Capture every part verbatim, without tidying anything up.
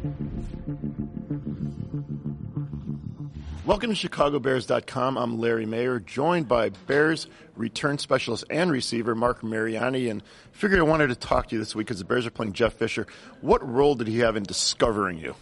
Welcome to Chicago Bears dot com. I'm Larry Mayer, joined by Bears return specialist and receiver Mark Mariani, and figured I wanted to talk to you this week because the Bears are playing Jeff Fisher. What role did he have in discovering you?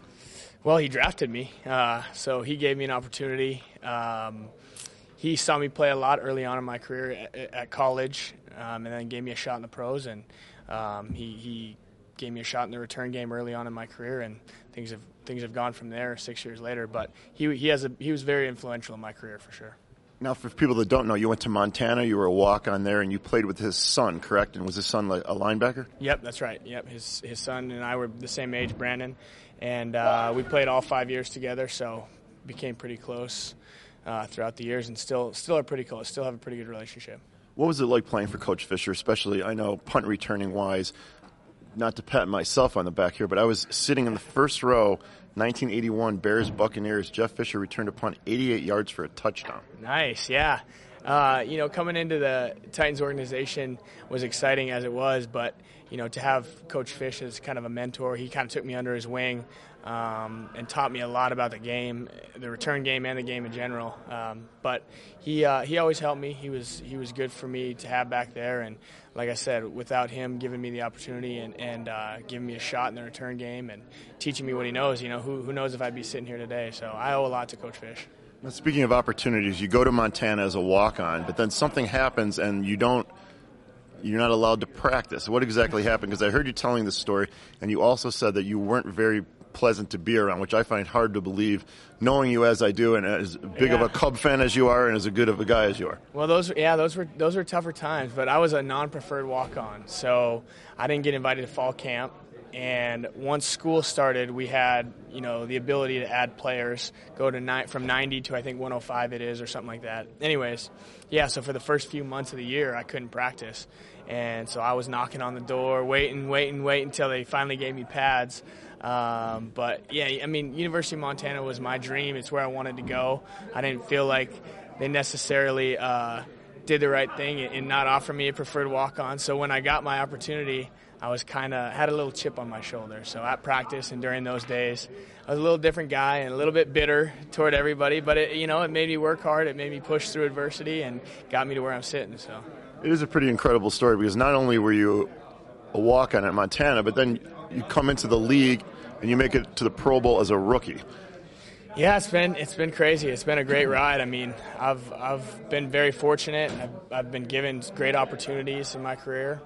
Well, he drafted me, uh, so he gave me an opportunity. Um, he saw me play a lot early on in my career at, at college, um, and then gave me a shot in the pros, and um, he, he gave me a shot in the return game early on in my career, and things have things have gone from there six years later. But he he has a he was very influential in my career for sure. Now, for people that don't know, you went to Montana, you were a walk-on there, and you played with his son, correct? And was his son a linebacker? Yep, that's right. Yep, his his son and I were the same age, Brandon, and uh, we played all five years together, so became pretty close uh, throughout the years, and still still are pretty close. Still have a pretty good relationship. What was it like playing for Coach Fisher, especially, I know, punt returning wise? Not to pat myself on the back here, but I was sitting in the first row, nineteen eighty-one Bears Buccaneers. Jeff Fisher returned a punt eighty-eight yards for a touchdown. Nice, yeah. Uh, you know, coming into the Titans organization was exciting as it was, but, you know, to have Coach Fish as kind of a mentor, he kind of took me under his wing um, and taught me a lot about the game, the return game and the game in general. Um, but he uh, he always helped me. He was he was good for me to have back there, and like I said, without him giving me the opportunity and, and uh, giving me a shot in the return game and teaching me what he knows, you know, who who knows if I'd be sitting here today. So I owe a lot to Coach Fish. Now, speaking of opportunities, you go to Montana as a walk-on, but then something happens and you don't, you're not allowed to practice. What exactly happened? Because I heard you telling this story, and you also said that you weren't very pleasant to be around, which I find hard to believe, knowing you as I do, and as big yeah. of a Cub fan as you are, and as good of a guy as you are. Well, those yeah, those were those were tougher times, but I was a non-preferred walk-on, so I didn't get invited to fall camp. And once school started, we had, you know, the ability to add players, go to nine, from ninety to I think one oh five it is or something like that. Anyways, yeah, so for the first few months of the year, I couldn't practice. And so I was knocking on the door, waiting, waiting, waiting until they finally gave me pads. Um, but, yeah, I mean, University of Montana was my dream. It's where I wanted to go. I didn't feel like they necessarily uh, did the right thing in not offering me a preferred walk-on. So when I got my opportunity, I was kind of had a little chip on my shoulder. So at practice and during those days, I was a little different guy and a little bit bitter toward everybody. But, it, you know, it made me work hard. It made me push through adversity and got me to where I'm sitting. So it is a pretty incredible story because not only were you a walk-on at Montana, but then you come into the league and you make it to the Pro Bowl as a rookie. Yeah, it's been it's been crazy. It's been a great ride. I mean, I've I've been very fortunate. I've, I've been given great opportunities in my career.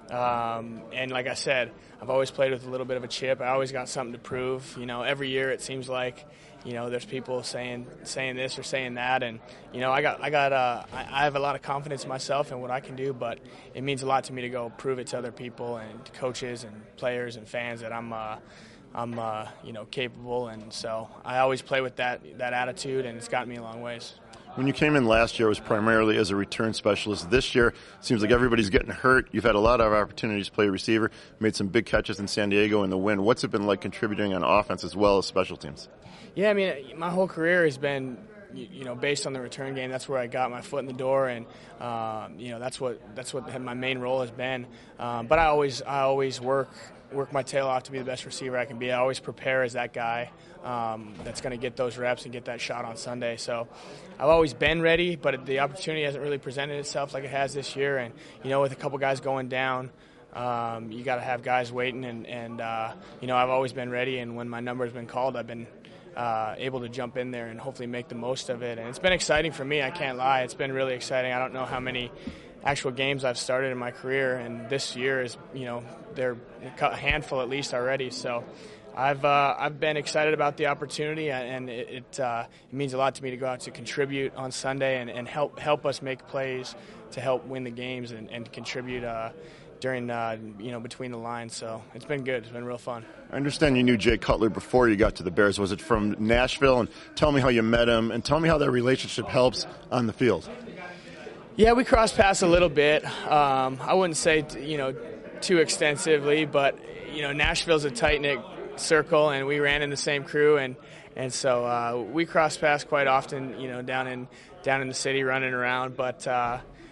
Um, and like I said, I've always played with a little bit of a chip. I always got something to prove. You know, every year it seems like, you know, there's people saying saying this or saying that, and you know, I got I got uh, I, I have a lot of confidence in myself and what I can do. But it means a lot to me to go prove it to other people and coaches and players and fans that I'm uh, I'm uh, you know capable. And so I always play with that that attitude, and it's gotten me a long ways. When you came in last year, it was primarily as a return specialist. This year, it seems like everybody's getting hurt. You've had a lot of opportunities to play receiver, made some big catches in San Diego in the win. What's it been like contributing on offense as well as special teams? Yeah, I mean, my whole career has been, you know, based on the return game. That's where I got my foot in the door, and um, you know, that's what that's what my main role has been. Um, but I always I always work work my tail off to be the best receiver I can be. I always prepare as that guy um, that's going to get those reps and get that shot on Sunday. So I've always been ready, but the opportunity hasn't really presented itself like it has this year. And you know, with a couple guys going down, um, you got to have guys waiting. And, and uh, you know, I've always been ready. And when my number has been called, I've been uh, able to jump in there and hopefully make the most of it. And it's been exciting for me. I can't lie. It's been really exciting. I don't know how many actual games I've started in my career, and this year is, you know, they're a handful at least already. So I've uh, I've been excited about the opportunity, and it it, uh, it means a lot to me to go out to contribute on Sunday and, and help help us make plays to help win the games and, and contribute uh, during uh, you know between the lines. So it's been good. It's been real fun. I understand you knew Jay Cutler before you got to the Bears. Was it from Nashville? And tell me how you met him, and tell me how that relationship helps on the field. Yeah, we crossed paths a little bit. Um, I wouldn't say, you know, too extensively, but, you know, Nashville's a tight-knit circle, and we ran in the same crew, and, and so uh, we crossed paths quite often, you know, down in down in the city running around. But, uh,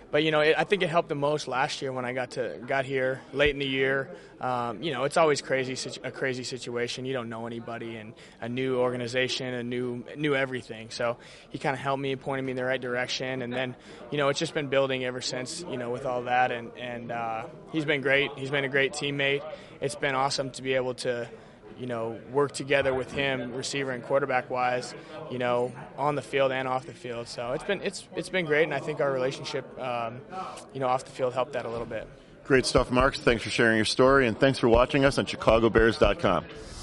but you know, it, I think it helped the most last year when I got to got here late in the year. Um, you know, it's always crazy, a crazy situation. You don't know anybody, and a new organization, a new, new everything. So he kind of helped me, pointed me in the right direction, and then, you know, it's just been building ever since. You know, with all that, and and uh, he's been great. He's been a great teammate. It's been awesome to be able to, you know, work together with him, receiver and quarterback wise, you know, on the field and off the field. So it's been it's it's been great, and I think our relationship, um, you know, off the field helped that a little bit. Great stuff, Mark. Thanks for sharing your story, and thanks for watching us on Chicago Bears dot com.